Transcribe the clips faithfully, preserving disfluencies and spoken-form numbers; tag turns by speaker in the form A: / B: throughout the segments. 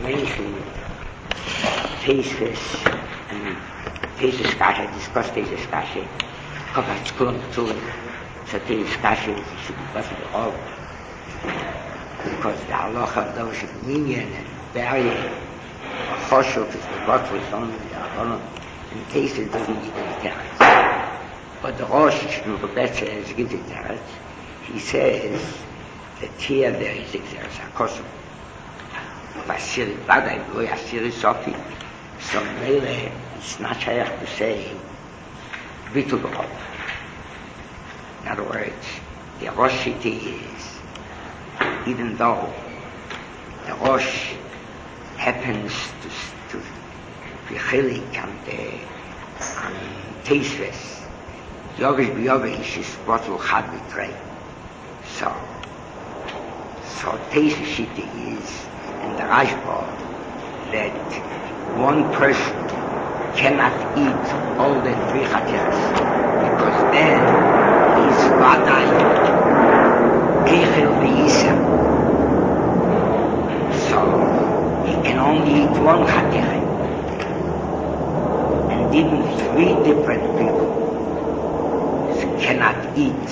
A: mention Tesis and Tesis Kasha, discuss Tesis Kasha, Kovac Kulam Tulik, so Tesis Kasha should be possible all. Because the halacha of those of Minyan and Barrier, or Choshuk is the bottle is only the Avonon, and Tesis doesn't need any teretz. But the Rosh, Shmuel says, gives it teretz. He says that here there is Exeres HaKosov. Vasiri Vadai, Goy Asiri Sofi. So Mele, it's not shaykh to say Bitul B'Rov. In other words, the Rosh Shiti is, even though the Rosh happens to, to be chilik on the on Teisves, Yovish B'Yovish is what will have betray. So, so Teisves Shiti is in the Rashba that one person cannot eat all the three chatiras because then he's vadai keichel v'yisa. So he can only eat one chatira, and even three different people cannot eat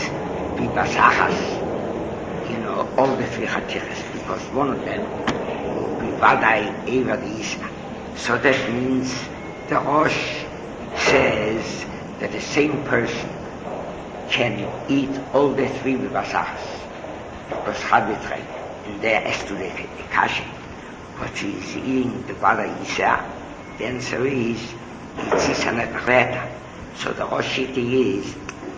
A: v'basachas, you know, all the three chatiras because one of them will be vadai eva v'yisa. So that means the Rosh says that the same person can eat all the three v'basachas because Chavitrei, and there is to the, the Kashi, but he is eating the Vada Yisa. The answer is it's Yisanet Reta. So the Rosh Shiti is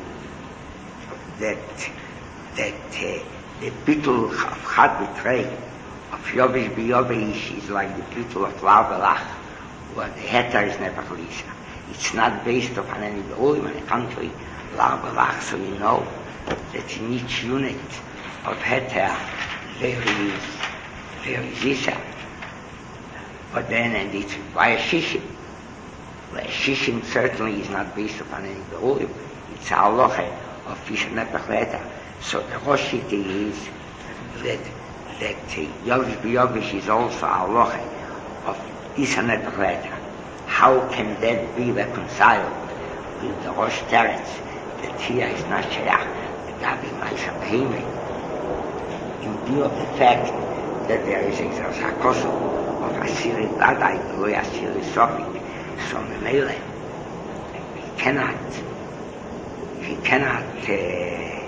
A: that that uh, the bittul of Chavitrei of Yovish B'Yovish is like the bittul of Lav Belach, where the heter is never Lisa. It's not based upon any Be'ulim, on the contrary, Lav Belach, so we know that in each unit of heter there is, there is Isa. But then, and it's by a Shishim. Where Shishim certainly is not based upon any Be'ulim. It's a halacha of Fisha Nepech Heter. So the Rosh Shiti is that that Yovish B'Yovish is also a halacha of Isanet Reta. How can that be reconciled with the Rosh Teretz that here is not Shayach, the Gabi Maisha Behemi, in view of the fact that there is Exeres HaKosov of Asiri Vadai, the way Asiri Sofik, so Memele, he cannot, he cannot, uh,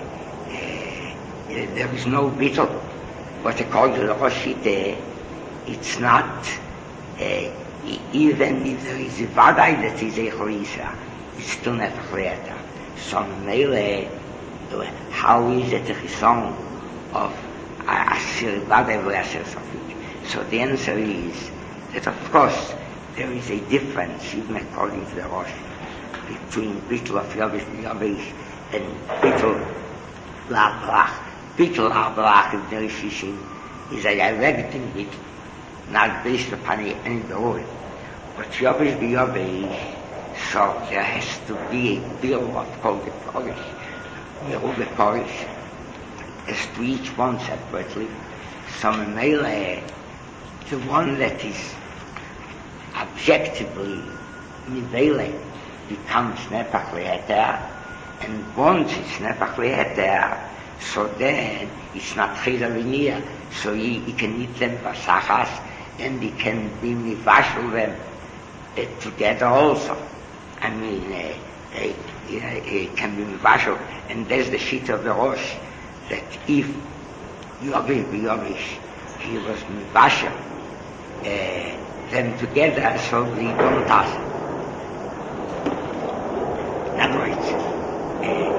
A: uh, there is no bittul. But according to the Rosh Shita, it's not, uh, even if there is a Vadai that is a Chorisa, it's still not a Choreta. So, Mele, how is it a Chison of Asir Vadai or Asir Sofik? So the answer is that, of course, there is a difference, even according to the Rosh, between Bittul of Yovish B'Yovish and Bittul Lav Belach. Bittul Lav Belach of the Rishishim is a direct Bittul, not based upon any Be'ulim. But Yovish B'Yovish, so there has to be a bill of called the Polish, the Polish, as to each one separately. So Mele, the one that is objectively Nivele becomes Nepach Leheter, and once it's Nepach Leheter, so then it's not Cheda Vinia, so he, he can eat them Basachas, and he can be Mivashal them uh, together also. I mean, uh, uh, you know, it can be Mivashal, and there's the sheet of the Rosh, that if Yovish B'Yovish, he was Mivashal, uh, them together, so they don't ask. In other words, uh,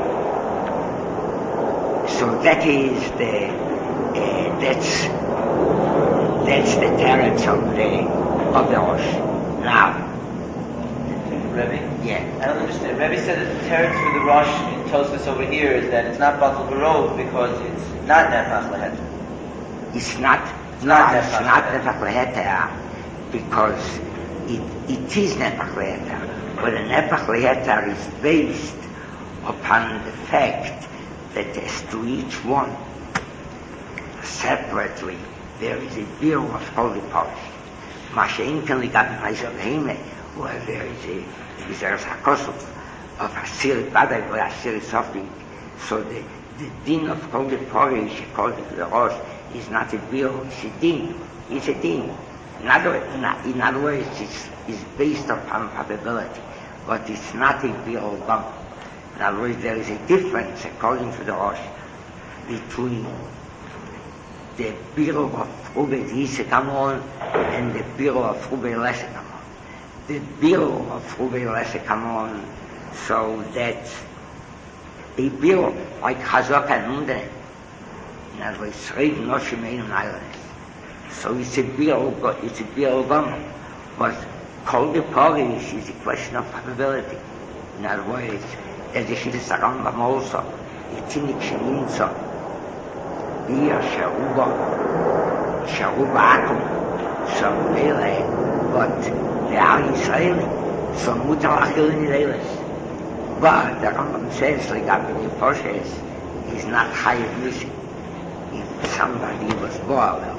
A: so that is the, uh, that's, that's the teretz of the, of the Rosh. Now,
B: Rebbe?
A: yeah.
B: I don't understand. Rebbe said that the teretz for the Rosh in Tosfos over here is that it's not Batul Barov because it's not Nefach Leheter.
A: It's not,
B: It's
A: no,
B: not
A: it's
B: Nefach
A: not
B: Leheter.
A: Nefach Leheter because it, it is Nefach Leheter, but a Nefach Leheter is based upon the fact that as to each one separately there is a bill of holy polish. Mashen can we got nice of him, where there is a, is there a kosu of a silly bad or a silly suffering. So the, the din of called the parish, called the Rosh, is not a bill, it's a din. It's a din. In other, in other words, it's, it's based upon probability, but it's not a bill bump. In other words, there is a difference, according to the Rosh, between the bill of Ubed Yisekamon and the bill of Ubed Lesekamon. The bill of Ubed Lesekamon, so that a bill like Chazak and Munde, in other words, Sreid Noshim Ein Islands. So it's a bill, but it's a bill gum. But called the polish is a question of probability. In other words, as if it is a Rambam also, it's in the Kshininsa, Bia Sharuba, Sharuba Akum, so Mele, but they are Israeli, so Mutalachil in Leilis. But the Rambam says, like Abin Yefoshes, is not high music. If somebody was born,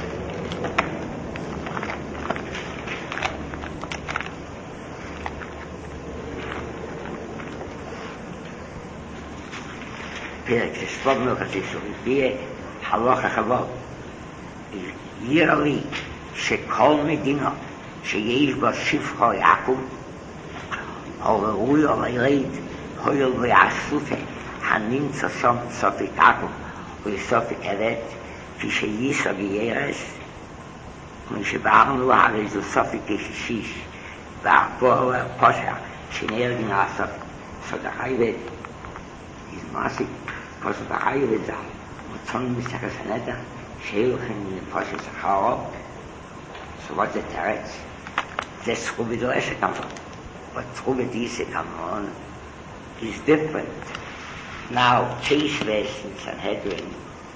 A: פרק שסבבנו חצי שורפיה, חלוך החבוד. יראה לי שכל מדינה שיש בה שפחו יעקב, או ראוי או לירד, הויל ויעשופה, הנמצא שם סופק עקב, וסופק ארת, כשיסע גיירס, כמו שבארנו הרי זו סופק כשישיש, והפועל הפושע, שנרגן הסופק. סודחי בית, is massive, because of the high result. But some mistakes are not done. Sheil in the process of how. So what's the teretz? This Chubid Leshe come on. But Chubid Yise come on is different. Now, Chase West in Sanhedrin,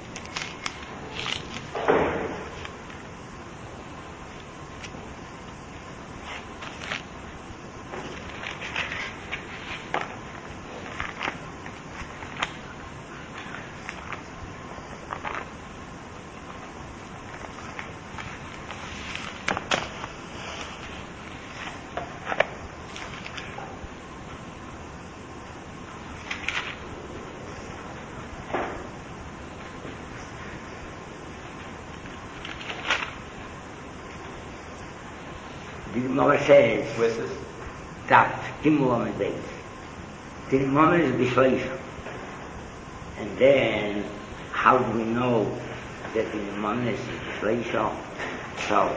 A: the Gemara says that Gimel Amid Beis. The moment is Bishleisha. And then, how do we know that the moment is Bishleisha? So,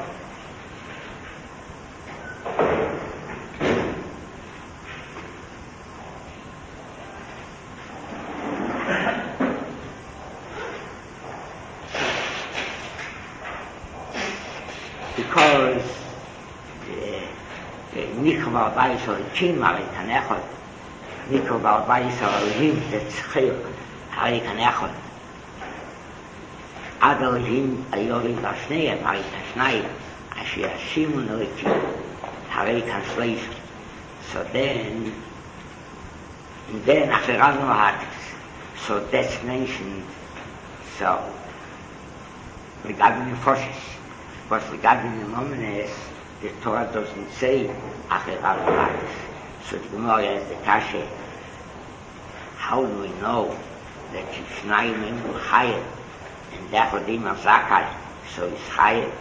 A: because Nikva Baisal Chimari Kanechot, Nikva Baisal Him that's Chil, Hari Kanechot. Adal Him Ayorim Vashnei, Hari Kashnai, Asher Shimun Richi, Hari Translation. So then, and then Acheran Nohatis. So that's mentioned, so, regarding the forces, but regarding the moment the Torah doesn't say Acheran Nohatis. So the Gemara has the Kasha, how do we know that Shnayim will hire and therefore Dim of Zakai, so it's higher.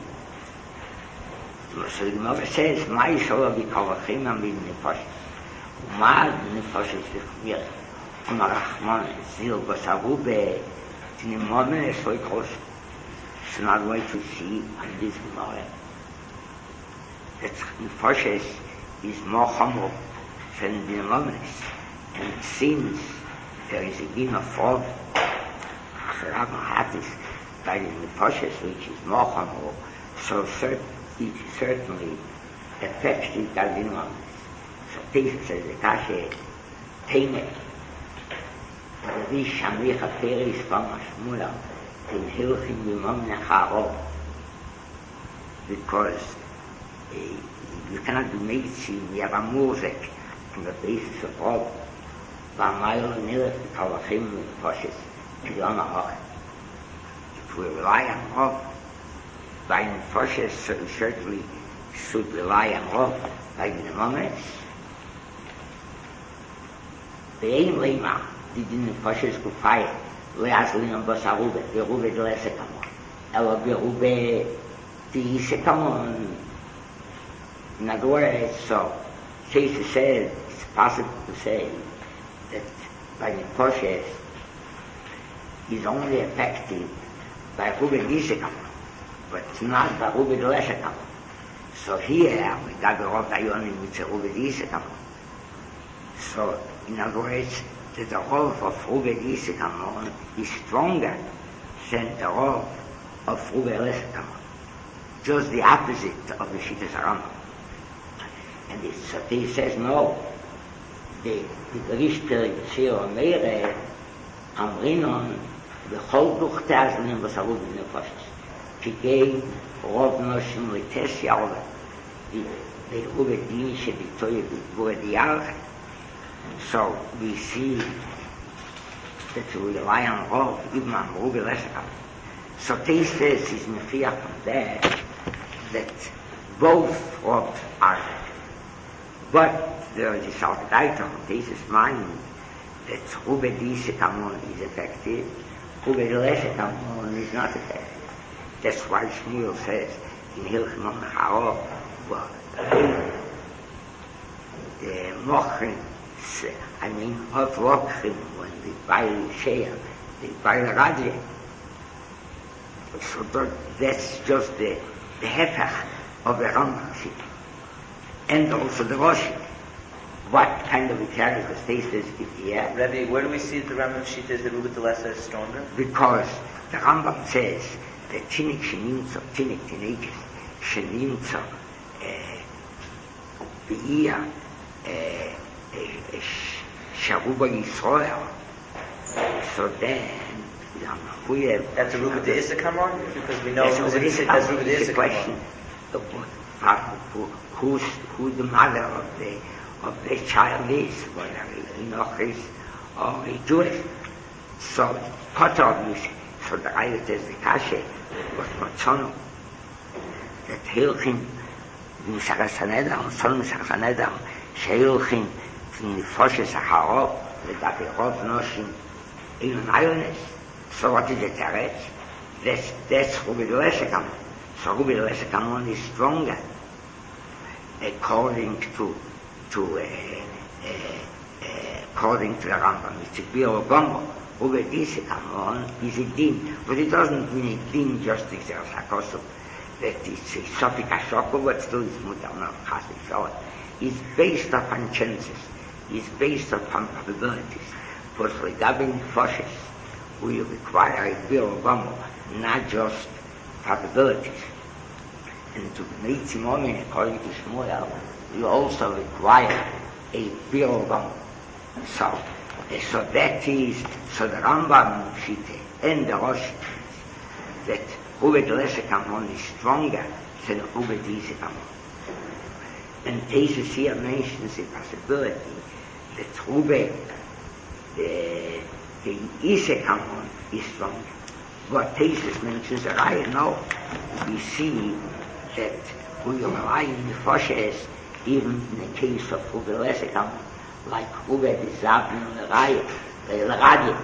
A: So the Gemara says, Ma Yisrael b'kovachim amid nefashis. Umad nefashis b'chmir. Umar Rachman zil b'sarube t'nimomen esoi kosh. It's not way to see on this Gemara that nefashis is more humble than the nimomenes. And it seems there is a din of fraud. Acherat Nohatis by the nefashis which is more humble. So certainly it certainly affects the Gardinonis. So Tisha says the Kashe Teimet but the Shamricha Peris Pama Shmula in Hilchim Bimam Necharo, because uh, you cannot do medicine, you have a music on the basis of all Vamayel Nilach Kalachim Poshes and Yom HaHoch. If we rely on all, by Nefoshes certainly should rely on Rov, by the moments. The aim lema did in Nefoshes Kufay, Leazlin Basarube, the Rube de Lesekamon, Ela Berube the Sekamon. In other words, so Shesha said it's possible to say that by Nefoshes is only effective by Rube Gisekamon, but not by Rube de Lesekamon. So here we got the Rov Dayonim with the Rube Gisekamon. So in other words, the Rov of Rube Gisekamon is stronger than the Rov of Rube Lesekamon. Just the opposite of the Shittas Rambam. And it, so he says, no, the Richter Yeshua Meire Amrinon B'chol Duchte Azlim V'Sarub B'Nefoshes Kigei Rov Noshim L'Tes Yalva V'Rube Din Shebitoye B'Gvore Diyarche. So we see that we rely on Rov, even on Rube Lesekam. So he says, is Mefiach from there, that both Rovs are. But there is a Salkadaita on this mind that Rube Disekamon is effective, Rube Lesekamon is not effective. That's why Shmuel says in Hilchimon Charo, well, the Mochrim, I mean, Hot Rochrim, when they buy share, they buy the Radje. So that, that's just the, the Hefech of the Rambam Shit. And also the Rosh. What kind of a character stays this here?
B: Rebbe, where do we see the Rambam Shita is that Rube Delesa is stronger?
A: Because the Rambam says that Tinik Shenimtza, Tinik Tinekes, Shenimtza, Be'iyah, Sharuba Yisrael. So then, we have...
B: That's a Rube de Issachamon? Because we know yes, that's Rube de Issachamon.
A: Who's, who the mother of the of the child is, whether Enoch is or a Jewish. So, part of this, so the Rayat is the Kashe, was Matzono, that Hilchim, Misharas HaNedar, Son Misharas HaNedar, Sheilchim, Nefoshes HaHarov, Legabe Rov Noshim, in an islandness. So what is the Teretz? That's, that's Rube Lesekamon. So Rube Lesekamon is stronger, according to to uh, uh, uh, according to the Rambam. It's a Biro Gombo. Rube Disekamon is a din, but it doesn't mean a din just exerts Hakosu, that it's a Sofik Ashoko, but still it's Mutar not Chas. It's based upon chances, it's based upon probabilities. But for Gabin Foshes, we require a Biro Gombo, not just probabilities. And to meet Simomin, according to Shmuel, you also require a Birogam. So, uh, so that is, so the Rambam Shite and the Rosh that Rube Lesekamon is stronger than Rube Disekamon. And Tesis here mentions the possibility that Rube, the, the Isekamon is stronger. What Tesis mentions that I know, we see that we rely on the Foshes, even in the case of Rube Lesekamon, like Rube Dizabin and the Raya, the Radi.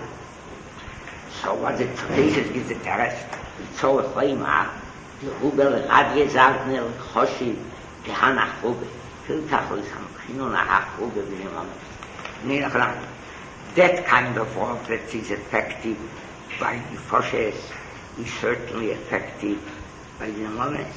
A: So what the Tesis gives the Teres, it's so a Chayma, the Rube Radi Zabin el Choshi, the Hanach Rube, Hilkach Lisam, Chinunach Rube Binimam. That kind of work that is effective by the Foshes is certainly effective by the moments.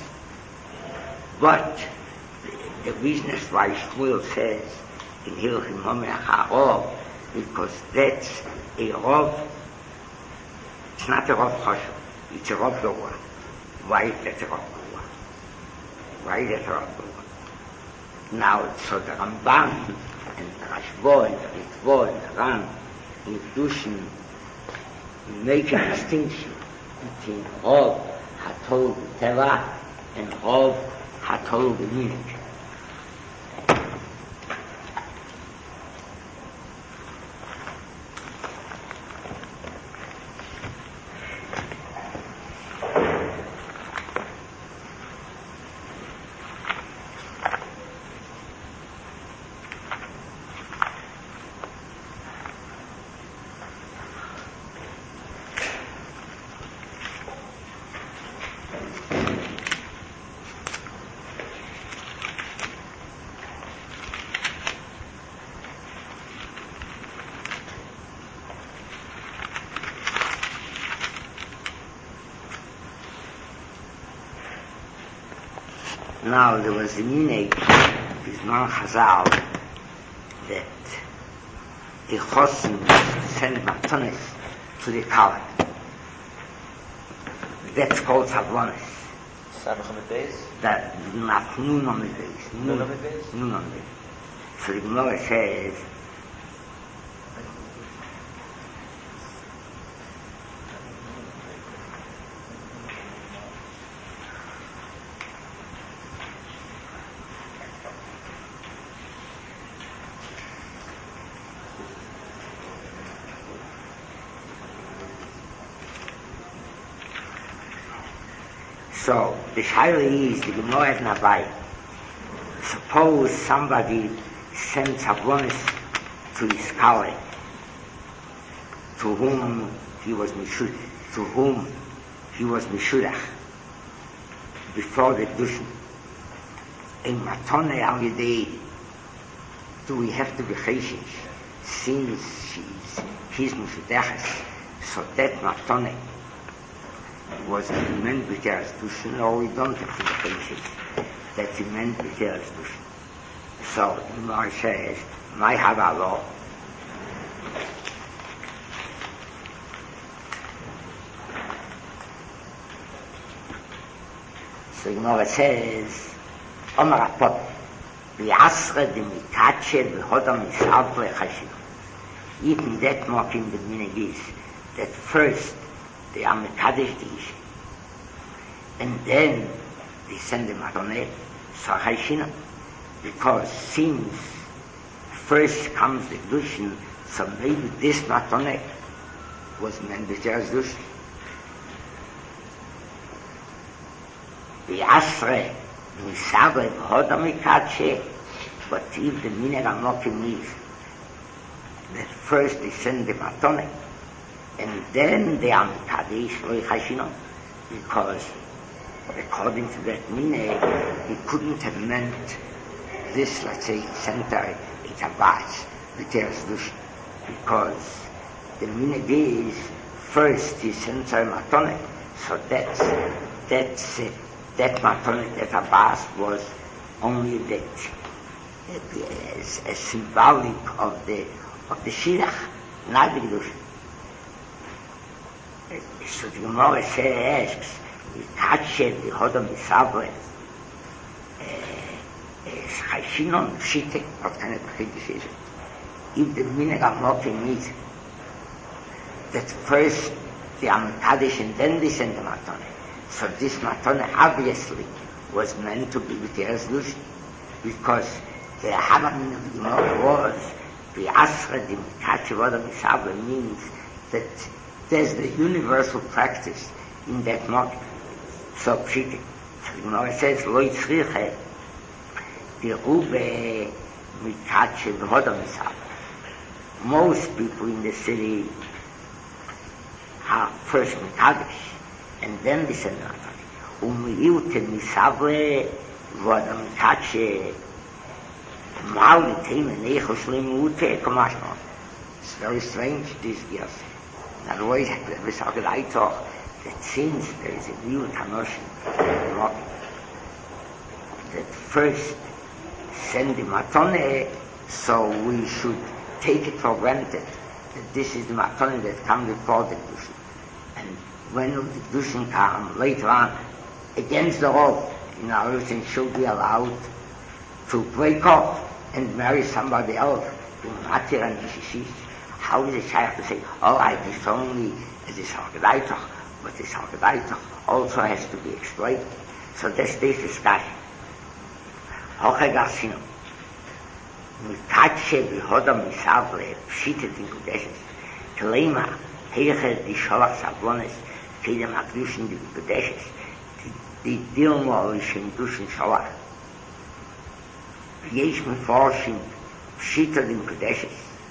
A: But the reason why Shmuel says in Hilchim Momer HaRov, because that's a Rov, it's not a Rov Choshev, it's a Rov Gevurah. Why is that a Rov Gevurah? Why is that a Rov Gevurah? Now, so the Ramban and the Rashbo and the Ritvo and the Ram in Kedushin make a distinction between Rov HaTorah B'Teva and Rov HaTorah B'Minhag. Now, there was a minhag, Bizman Chazal, that the Chosim send matonis to the Kala. That's called Savlonis.
B: Samach on the base?
A: That, not Nun on the base.
B: Nun on the base?
A: Nun on the base. So the Gemara says, so, the Shaila is, the Gemara has Nabai. Suppose somebody sends Savlonis to his Kale, to whom he was Mishud, to whom he was Mishudach, before the Dushin. In Matone al Yedei, do we have to be Cheshish, since she's, he's Mishudachas, so that Matone was meant B'teres Dushin, or we don't have to be Cheshish. That's meant B'teres Dushin. So, the Gemara says, my Havalo, so the Gemara says, Omar Apot, V'yasre de Mikache v'hodam Yisavle Chashim. Even that mocking the minhag is that first they are Mekadesh the Ish, and then they send them Adonai, so Chashim, because since first comes the Dushin, so maybe this Matone was meant B'teres Dushin. V'yasre Nisave v'hodam Mikache, but if the minhag amokim is that first they send the Matone, and then they are Mekadesh Lo Chashim, because according to that minhag, he couldn't have meant this, let's say, center it's a batch, B'teres Dushin, because the minhag is first he sends a Matone, so that's that's uh, that Matone, that Abbas was only that uh, as, as symbolic of the of the Shirach, not the Kedusha. Uh, so the Gemara asks, Mikache v'hodam Yisavle Chashinon Pshite, what kind of Chiddush is it? If the minhag amokim is that first the Amikadesh and then they send the Matone, so this Matone obviously was meant to be B'teres Dushin, because the Havamin of the Gemara was the Asra, the Mikache v'hodam Yisavle, means that there's the universal practice in that mocking. So Pshite. So the Gemara says, Lo Yitzriche Dirube Mikache v'hodam Yisavle. Most people in the city are first Mikadesh, and then they send Matone. U'mi'ute Yisavle v'hodam Mikache Ma'al Yitei Meneichos Le'mi'ute Kamashma. It's very strange, this yes. In other words, we saw that I thought that since there is a new Tanoshim, that first send the Matone, so we should take it for granted that this is the Matone that comes before the Dushin. And when the Dushin come later on, against the law, you know, everything should be allowed to break off and marry somebody else, to Matir and Yishish. How is it shaykh to say, all right, it's only this Haggadah, but this Haggadah also has to be explained. So that's this discussion. Hoche Garsino. Mikache v'hodam Yisavle pshitet in Kudeshes. Kleima, heiche di Sholach Savlones, kedem akdushin di Kudeshes. Di Dilmo ishin dushin Sholach. Yesh meforshim pshitet in Kudeshes.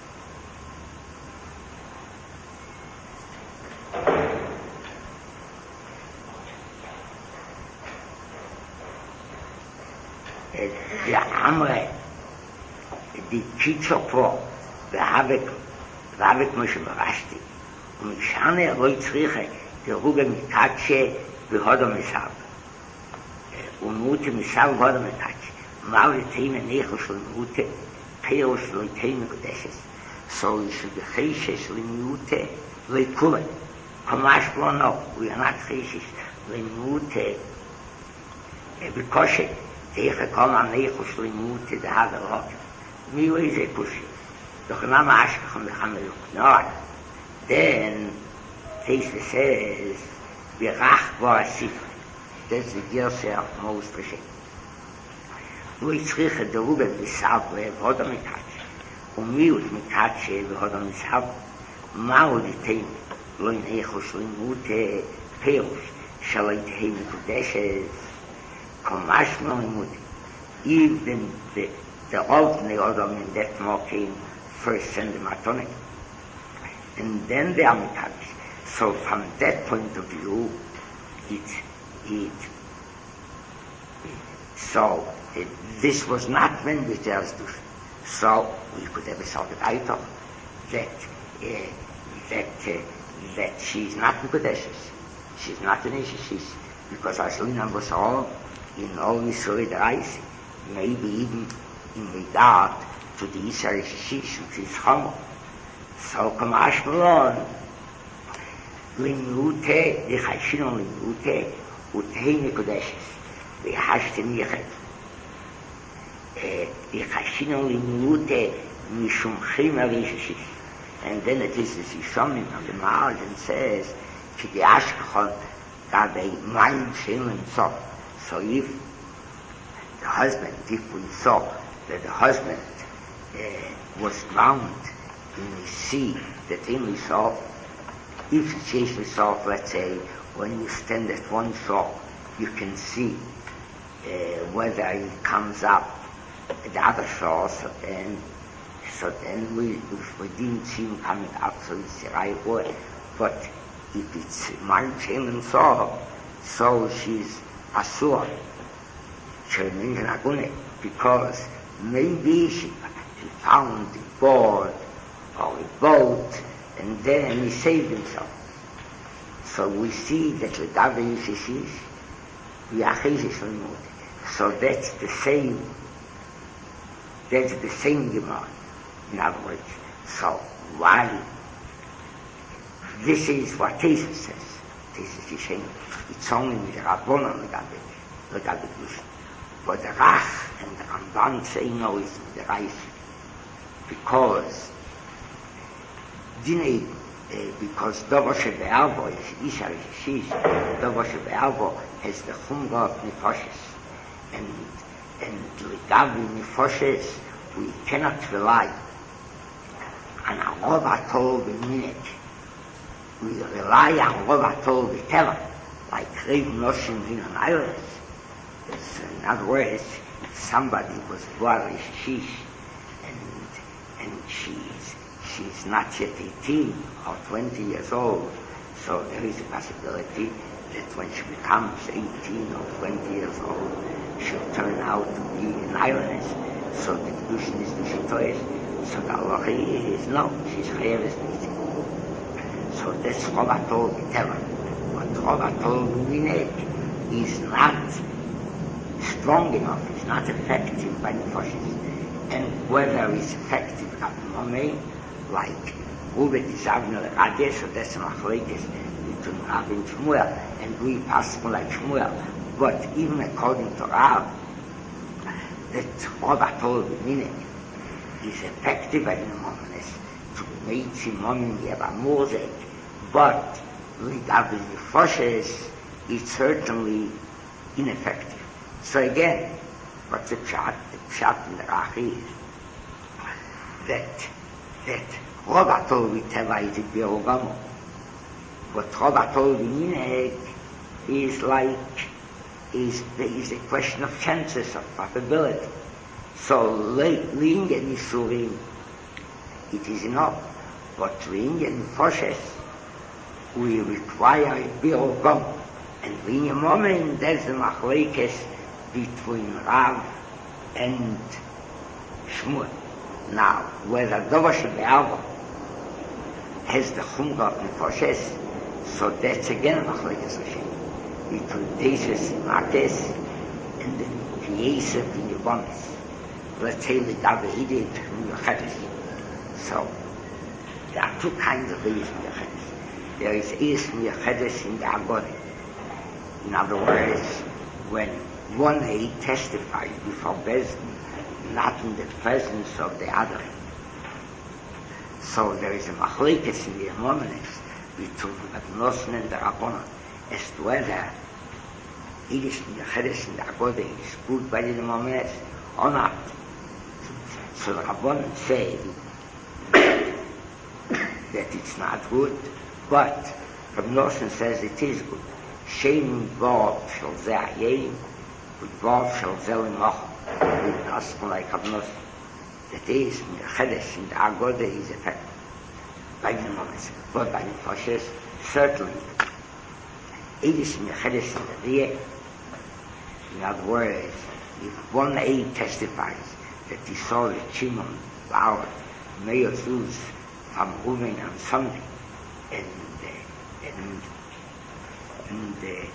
A: the Amre, the teacher for the Havik, the Havik Moshe Marashti, und Shane Roy Tzriche, the Ruge Mikache, the Hodom Isab. ומותי משל הודם מתאצ' מלא תימה ניחו של מותי פירוש לא תימה קודשס so you should be chayshish limuute leikule kamash no we are not chayshish limuute because they come on neichush limuute the other lot me is a push doch na mash kham kham no then Teisha says birach ba sif that's the yourself most precious we schriche der Ruben bisab we hodam mitach ומיעוט מתחדשה והודו מסחב מהו לתאים לא נאיכו שלימות פירוש שלא יתהי מקודשת כמש לא לימות even the, the alternate Adam in that mocking first send the matonic and then the Amitabish so from that point of view it it, it so it, this was not when we tell us to so we could have solved it I thought that uh, that uh, that she's not in Kodeshes she's not in Isha she's because as Lina was all in all Yisrael Reis maybe even in regard to the Yisrael Shish which is Chomo so Kamash Malon Limute the Chashino Limute Utehi Kodeshes the Hashtem Yechet the Chashino Limute Mishum Chima Rishis and then it is as Yishomim on the margin says to the Ashkechon that they mind feeling so so if the husband if we saw that the husband uh, was drowned in the sea that in we saw if it's chased with salt let's say when you stand at one shore you can see uh, whether it comes up the other shore, so then, so then we, we didn't see him coming up, so it's the right way. But if it's Marchim and so, so she's Asur, because maybe she, she found a board or a boat, and then he saved himself. So we see that the Gabi Yishish, we are so that's the same. That's the same Gemara. In other words, so why? This is what Tesis says. Tesis is saying it's only the Rabbanon the Gabi Kedusha. But the Rach and the Ramban say no, it's the Reis. Because Dinei, uh, because Dovoshe Be'albo is Isha Rishish, Dovoshe Be'albo has the Chumra of Nefoshes. And and Ligabi Nefoshes, we cannot rely on a Rovatol B'minek. We rely on Rovatol B'teva, like Rev Noshim in an island. In other words, somebody was Boarish Shish, and and she's she's not yet eighteen or twenty years old, so there is a possibility that when she becomes eighteen or twenty years old, she'll turn out to be an islandess. So the Kedushin is the Shitois. So the Allah is no, she's Chayev is So that's Chovatol B'teva. But Chovatol B'minek is not strong enough, it's not effective by the Nefoshes. And whether it's effective at the moment, like Ubet is Avner Radeh, so that's Machlekes between Rav and Shmuel, and we pass like Shmuel. But even according to Rav, that Chovatol B'minek is effective at the moment to make Simon Yevamozek, but Ligabi Nefoshes is certainly ineffective. So again, what's the pshat? The pshat in the Rach is that that Chovatol B'teva is a Birogamo, but Chovatol B'minek is like is is a question of chances, of probability. So Ling and Yisurim, it is enough. But Ling and Nefoshes, we require a Birogamo. And in a moment, there's a machlekes between Rav and Shmuel. Now, whether Dovash Be'alva has the Chumra of Nefoshes, so that's again a machlekes Hashem. Between Tesis and Makes, and then Yesef in your bonds. Let's say the David from your Chedes. So, there are two kinds of Eis Miyachedes. There is Eis Miyachedes in the Agone. In other words, when one A testifies before Bezdin, not in the presence of the other. So there is a machlekes in the Emomenes between the Nosen and the Rabbanon as to whether Eis Miyachedes in the Agone is good by the Emomenes or not. So the Rabbanon say that it's not good, but Reb Nosson says it is good. Shein Vov shel Zeh Hayim, Vov shel Zeh Limacham. With us, like Reb Nosson, that is Miyachedes in the Agode is effective by the moments, but by the Foshes, certainly. It is Miyachedes in the Riyeh. In other words, if one aid testifies that he saw the Shimon Bauer Meir Zuz from Reuven on Sunday, and uh, and and uh,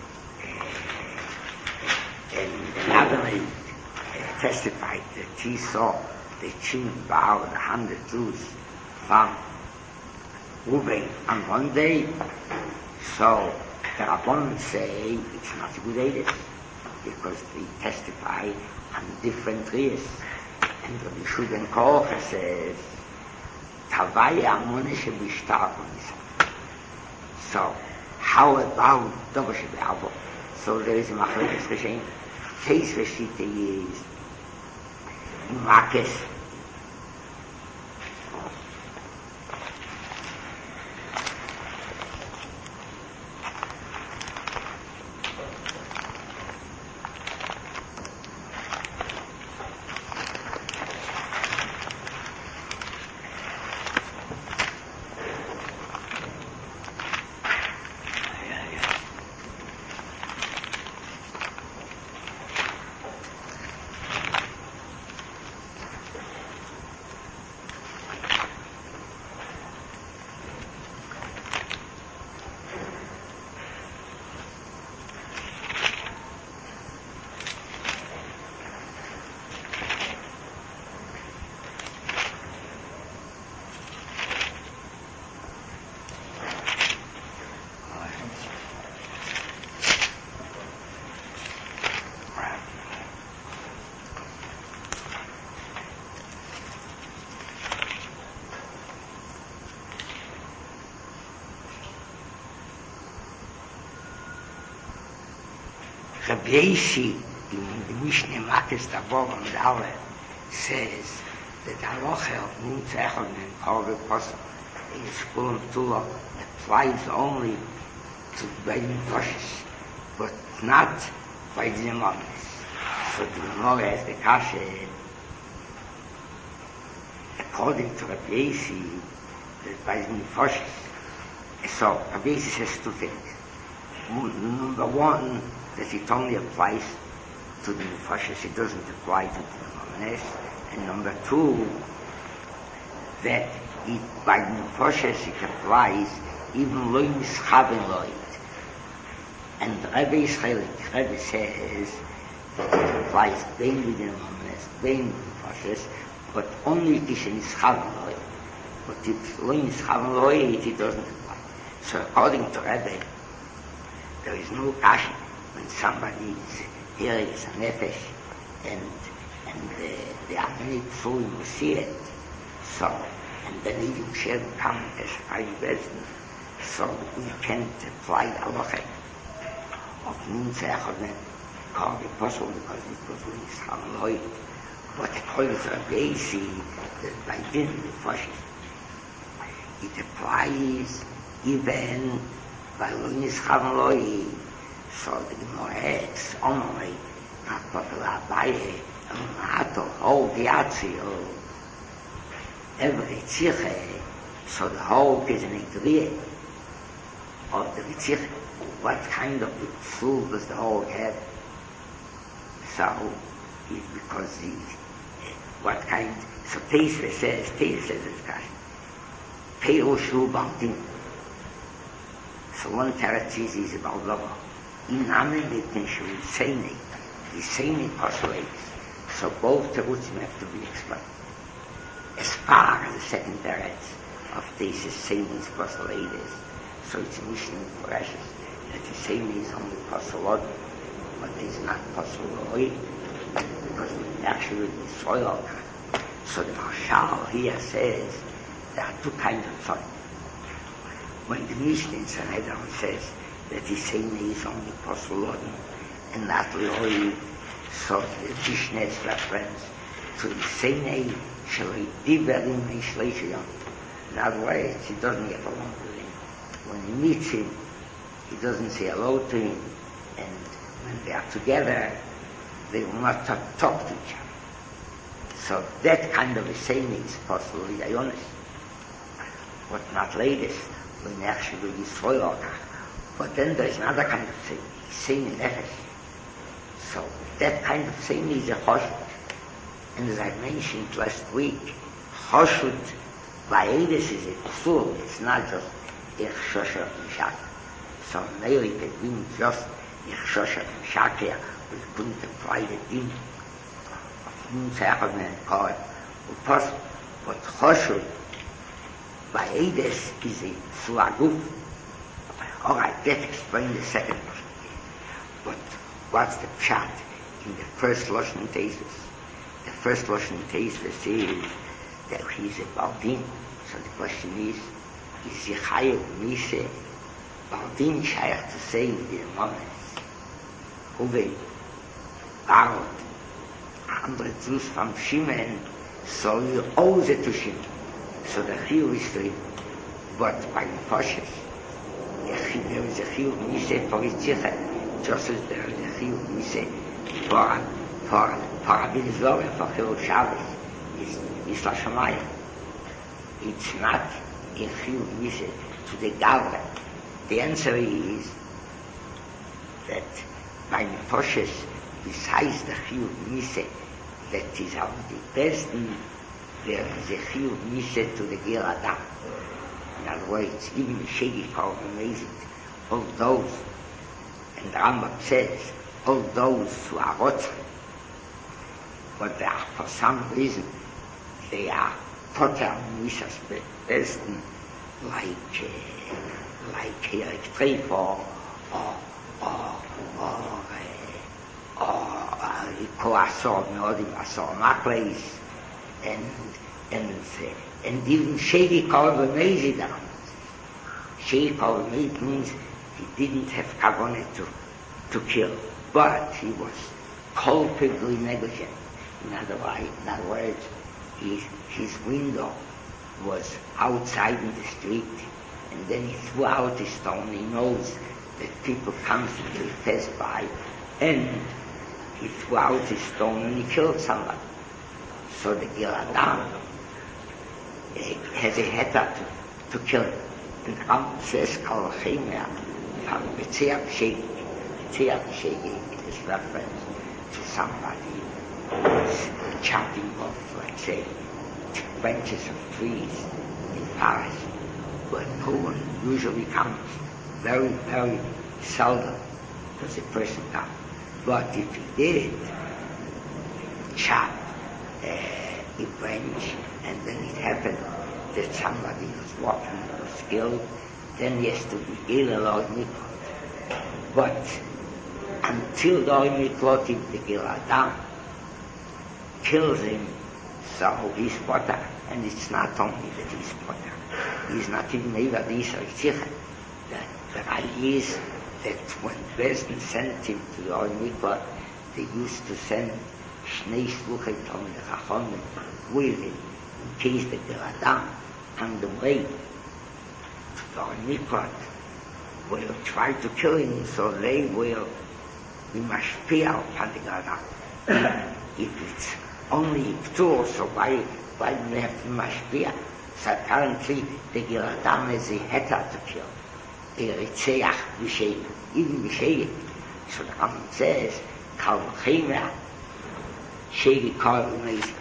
A: uh, and another aid uh, testified that he saw the Shimon Bauer the hundred Zuz from Reuven on one day, so the Rabbanon say it's not a good aid because they testify on different trees. And the Yeshua Koch says, Tavaya Amonisha Bishtakunis. So, how about Dobash Be'avo? So there is a Machlekes Rishain. Case Reshite is Makes. Rabbi Yosi, in the Mishneh Makes Tavor and Aleph, says that the halacha of Nun Tzechon and Korbe Posel in Shkulam Tula applies only to Beidin Foshes, but not by the Emomenes. So the Gemara has the Kasha, according to Rabbi Yosi, that Beidin Foshes. So Rabbi Yosi says two things. Number one, that it only applies to the Nefashis, it doesn't apply to the Emomenes. And number two, that it, by the Nefashis it applies even Lo Mischaven Loit. And Rebbe Yisrael, Rebbe says that it applies Bein with the Emomenes, Bein with the Nefashis, but only if it's Mischaven Loit. But if Lo Mischaven Loit, it doesn't apply. So according to Rebbe, there is no kasha when somebody is here is a nefesh and and the the Amonit Psulim will see it. So and then you share the comment as fine business. So we can't apply the halacha of Nun Tzechon and Korbe Posel because it was when it's Hamloid. But according to Rabbi Yosi, that by din the Foshes, it applies even by Lunis Hamloi. So the Gemara asks, Omri, not Papala Abaye, Ato, Ho Giatzio, every Tziche, so the whole is an Igriye of the Tziche. What kind of food does the whole have? So, it's because the, what kind, so Teisra says, Teisra says it's kind. Peo Shu Bantin. So one teretz is about love. In Amen Mitten Shu Seine. the same postulates. So both terutzim have to be explained. As far as the second teretz of this same is postulates, so it's a mission precious that the same is only postulate, but it's not postulate because it actually is soil. So the Marshal here says there are two kinds of soil. When the Mishnah in Sanhedrin says that the same is only postulate and not loy, so the Mishnah is reference to the same age shall he diver in the Shleishion. In other words, he doesn't get along with him. When he meets him, he doesn't say hello to him, and when they are together, they will not talk, talk to each other. So that kind of a saying is possible, I honest. But not latest, when actually is soil. But then there's another kind of saying, saying in Nefesh. So that kind of saying is a choshut. And as I mentioned last week, choshut by Eidus is a psul, it's not just ich shosher mishak. So nearly it means just ich shosher mishak, we couldn't apply the din of nun seichel men kod, but choshut by Eidus is a psul aguf. Alright, that explains the second question. But what's the pshat in the first Lashon Tesis? The first Lashon Tesis is that he's a Baldin. So the question is, is he chayav mishe? Baldin shaykh to say in the moments. Uwe, Barot, andere Zus from Shimon, so you owes it to Shimon. So the chiyuv is to him. But by the Poshes, there is a chiyuv mishe for his tzichet, just as there is a chiyuv mishe for for for Abin Zora, for Chilul Shabbos, is is La Shamayim. It's not a chiyuv mishe to the Gavra. The answer is that by the Poshes, besides the chiyuv mishe that is of the person, there is a chiyuv mishe to the Gil Adam. In other words, even the Shegi called amazing. All those, and the Rambam says, all those who are rotzim, but they are, for some reason, they are total mishas besten, like, uh, like Eric Treif or, or, or, or, uh, or, Koasor, Nodim, Asor Makleis, and, and, uh, and even Shegi called amazing down. Shegi called amazing means he didn't have kavanah to, to kill, but he was culpably negligent. In other, way, in other words, his, his window was outside in the street, and then he threw out his stone. He knows that people constantly pass by, and he threw out his stone and he killed somebody. So the Gil Adam has a heta to, to kill him. And the Rambam says, Kal Chemia, from B'tziach Shegi. B'tziach Shegi is reference to somebody who is chopping off, let's say, branches of trees in forest, but no one usually comes. Very, very seldom does a person come. But if he did chop uh, a branch, and then it happened that somebody was walking and was killed, then he has to be Gil Eloi Miklot. But until the Eloi Miklot, if the Gil Adam kills him, so he's potter. And it's not only that he's potter. He's not even Eva Yisrael Tzichet. The idea is that when Bezdin sent him to the Eloi Miklot, they used to send Shnei Shluchei Talmidei Chachamim with him in case the Gil Adam on the way to the Eloi Miklot will try to kill him, so they will be mashpia upon the Gil Adam. If it's only Ptur, so why, why do they have to be mashpia? So apparently the Gil Adam is a heta to kill. Eritzeach b'shegi, even b'shegi. So the Rambam says, Kal Chemia, Shegi Kal amazing.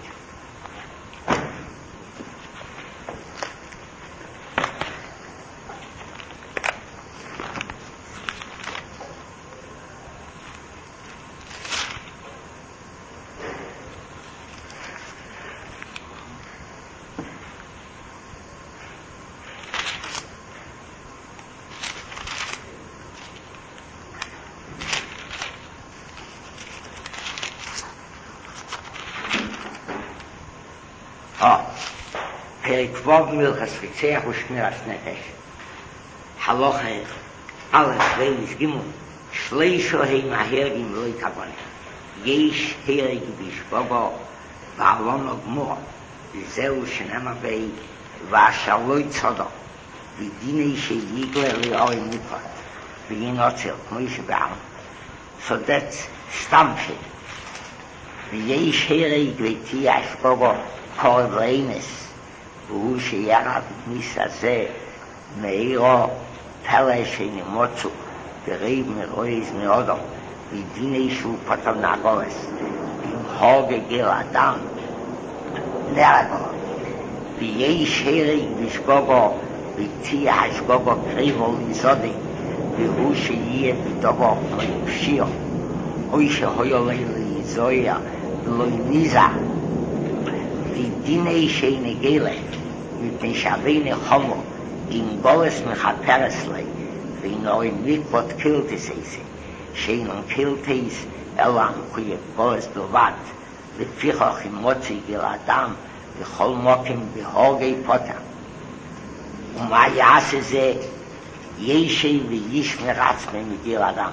A: Oh, Perik Vav Milchas Ritzeach Ushmiras Nefesh. Halacha Aleph Beis Gimel Shleisho Hei Mahergim Loi Kavane. Yesh Hereg Bishbogo Va'alon Ogmor Zeu Shenema Bei Va'ashaloi Tzodok V'dinei Sheyigle Li'oi Mikvat V'yinotzel K'moish Ba'am. So that's Stamshit. V'yesh Hereg V'tiach Bogo Kol Reinis והוא שירד ניסה זה מאירו פלא שנמוצו גריב מרויז מאודו ודיני שהוא פתאום נגולס במהוג גיל אדם נרגו ויש הרג בשגוגו ותיע השגוגו קריבו לזודי והוא שיהיה בדובו פשיו אוי שהויו לילי זויה ולא ניזה ודיני שנגלה מפני שאביני חומו עם גולס מחפרס לי ואינוי מקבות קילטס איזה שאינון קילטס אלא מחויב גולס בלבד לפיכך עם מוציא גיל אדם בכל מוקים בהוגי פוטה ומה יעשה זה ישי וישמר עצמי מגיל אדם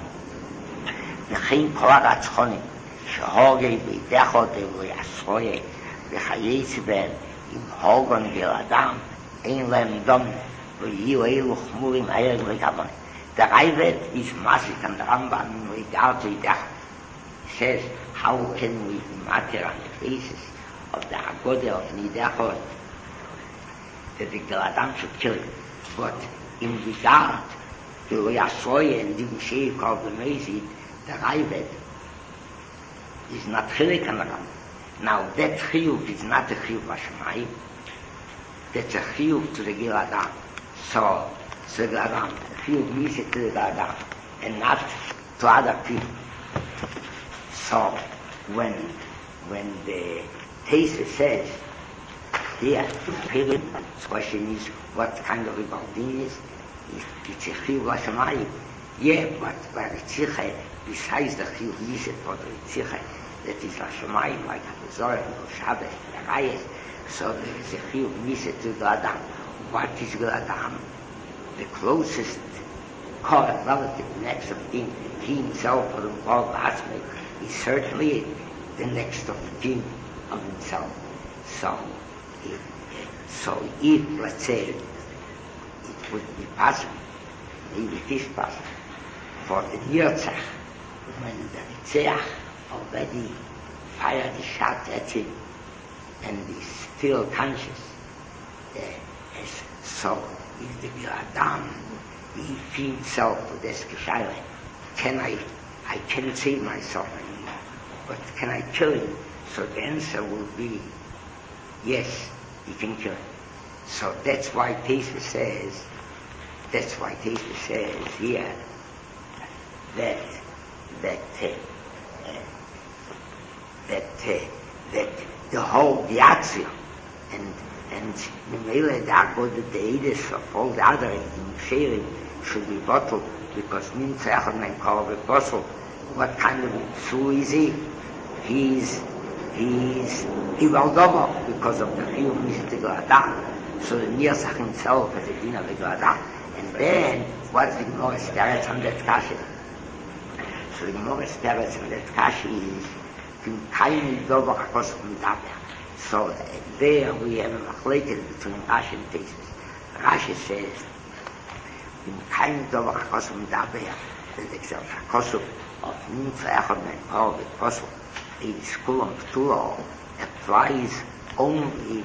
A: וכן כל הרצחונים שהוגי בידךו דבו יעשרויה וחייץ בהם עם הוגון גיל אדם אין להם דום ויהיו אלו חמורים הערג וכמוני. The Raivet is massive and the Rambam in regard to it says how can we matter on the basis of the Agoda of Nidachot that the Gil Adam should kill him. But in regard to Yassoye and the Sheikh of the Mezid, the Raivet is not Chilik on the Rambam. Now that chiyuv is not a chiyuv Hashemayim. That's a chiyuv to the Gil Adam. So, to the Gil Adam, the chiyuv means it to the Gil Adam, and not to other people. So, when when the Teisa says, here, the question is, what kind of a Baldin is? It's a chiyuv Hashemayim. Yeah, but by the Tzichay, besides the chiyuv means it for the Tzichay, that is Hashemayim, like the Zohar, or Shabbos, the Rayas. So there is a chiyuv misa to the Adam. What is the Adam? The closest current relative next of kin, he himself or the Baal Asmei, is certainly the next of kin of himself. So, if, so if, let's say, it would be possible, maybe it is possible, for the Nirtzach, when the Ritzeach already fired the shot at him and is still conscious. Uh, as so, if the Gil Adam, if he himself with this Geshayle, can I, I can't save myself anymore, but can I kill him? So the answer will be, yes, you can kill him. So that's why Teisva says, that's why Teisva says here, that, that, uh, that uh, that the whole Yatzir and and the Mele the Agoda the Edis of all the other in sharing should be bottled because Nimtzach and Menkor Apostle, what kind of Su is he? He's he's Ivaldomo because of the Chiyuv Mistigul Adam. So the Nirsach himself has a din of the Adam. And then what's the Gemara Steretz on that Kashi? So the Gemara Steretz on that Kashi is so there we have a machlekes between Rashi and Teisva. Rashi says, "In kein Dovach Hakosu Midaber," that the Hakosu of Nimtza Echad Menkor B'Kosu, a school of Tulo, applies only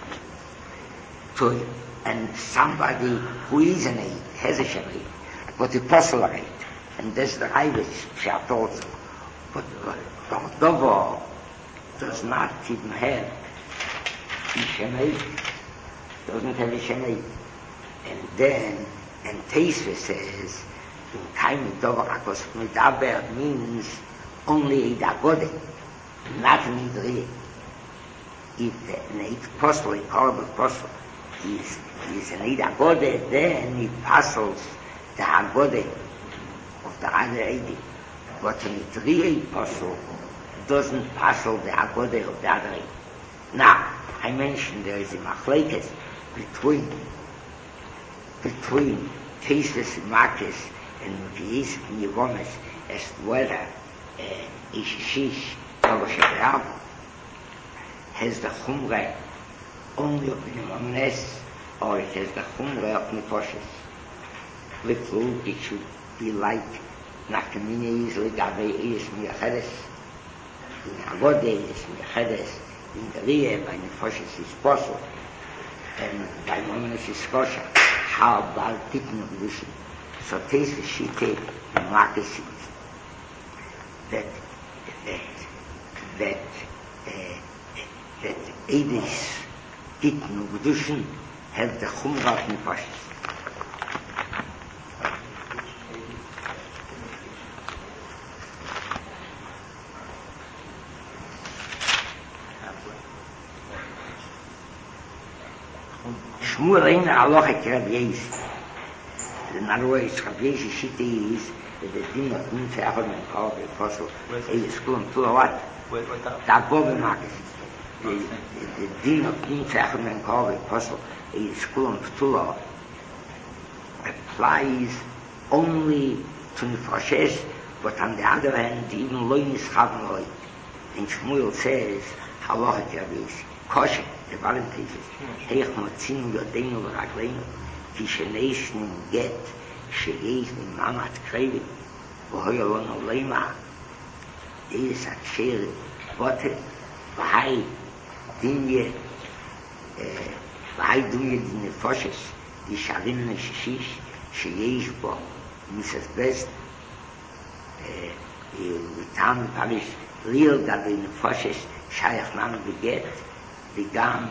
A: to and somebody who is an aid, has a shemayim, but a possible aid, and that's the Irish Shatotz. But Dovo does not even have Ishenei, doesn't have Ishenei. And then, and Teisva says, in Kaimi Dovo Akos Midaber means only a Dagode, not an Idri. If an eight apostle, a horrible apostle, is, is an Idagode, then it passes the Hagode of the other Eidim. But an Idri apostle doesn't passel the Agoda of the other. Now, I mentioned there is a machlekes between between Tesis and Marcus and Yisif and Yevomis as to whether uh, Ishishish Shab has the Chumre only of the Mones or it has the Chumre of Nefoshes. With Luke it should be like Nafkamine is Legabe Is Miachedes, in Avode is Miachedes, in the Rie by Nefoshes is Posel, and by Mones is Kosher. How about Tikkun of Lucy? So taste the Shite and Marcus is that that that uh, that Edis Tikkun of Lucy have the Chumra of Nefoshes. Shmuel ain't a halacha Rabbi Yosef. In other words, Rabbi Yosef's shita is that the din of nun te'achad men kol v'posel is skulum to a what? That Bobe Marcus. The din of nun te'achad men kol v'posel is skulum to a applies only to nefoshes, but on the other hand, even loy nischav loy. And Shmuel says, halacha Rabbi Yosef. Kosher, the Valentine says, Heich motzinu yodeinu v'ragleinu, ki sheneishnu get, sheyeich mimamat krevi, v'hoi olonu leima, eis aksher bote, v'hai dinye, v'hai dinye di nefoshes, di shalim neshishish, sheyeich bo, misas best, v'tam parish, liel gabi nefoshes, shayach man beget, וגם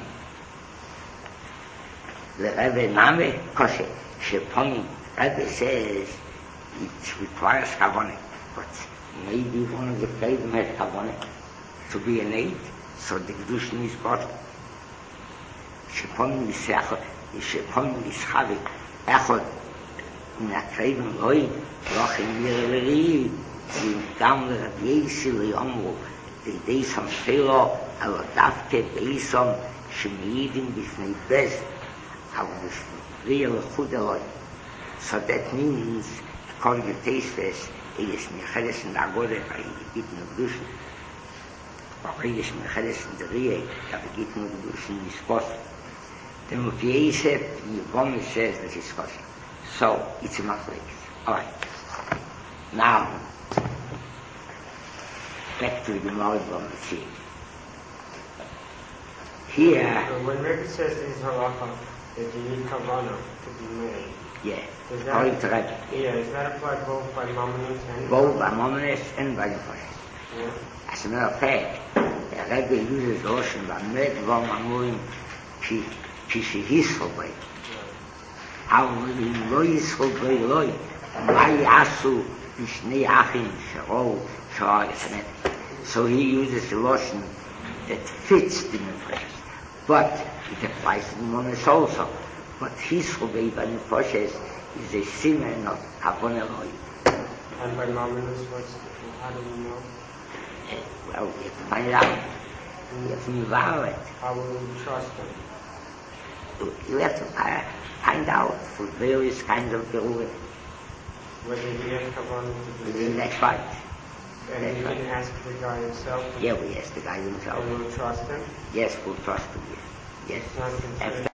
A: לרבי נאמי קושי, שפונים, Rabbi says it requires Kavanah, but maybe one of the Fredim has Kavanah to be an aid, so the Kedushin is bottom. שפונים מסחר, שפונים מסחרי, אחד מן הקרבים לוי, רוחים מרלרי, וגם לרבי יסי ליומרו, לידי סמפלו, אבל דווקא באיסום שמעידים בפני בז, אבל בפריע לחוד אלוי. So that means, according to Teisves, it is Mechedes in the Agore by Gittin of Dushin. Or it is Mechedes in the Rie by Gittin of Dushin is kosher. Then with Yosef, Yevomis says that it's kosher. So, it's a machlekes. Alright. Now, back to the Gemara of the sea. Here,
C: so when Rebbe says in his halacha that you need kavanah to be made,
A: yeah,
C: does
A: according
C: that,
A: to Rebbe.
C: yeah, is that applied both by Mamonus and
A: Both by Mominus and by Nefoshes.
C: Yeah.
A: As a matter of fact, the Rebbe uses Ocean by Med Vom Amurim Ki Shehishol Bey. אבל אם לא ישחול בו אלוהי, מה יעשו בשני אחים שראו שראה לפניהם? So he uses the lotion that fits the nefoshes, but it applies to the monas also. But yishchol bey by nefoshes is a siman of Havon Eloi.
C: And by Mamonus, what's, how do we know?
A: Uh, well, we have to find it out. We have to evaluate it.
C: How will we trust him?
A: You have to find out for various kinds of beruah.
C: Whether he has kavanah to be made?
A: That's right.
C: And
A: That's
C: you
A: right.
C: can ask the guy himself?
A: Yeah, we ask the guy himself.
C: And we'll trust him?
A: Yes, we'll trust him. Yes.
C: It's not considered